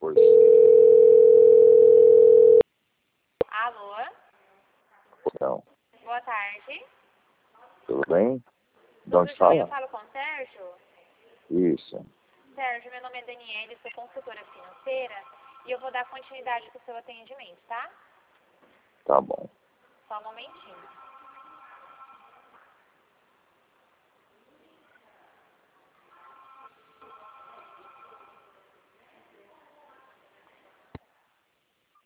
14. Alô? Não. Boa tarde. Tudo bem? De onde Tudo jóia? Eu fala? falo com o Sérgio? Isso. Sérgio, meu nome é Daniele, sou consultora financeira e eu vou dar continuidade para o seu atendimento, tá? Tá bom. Só um momentinho.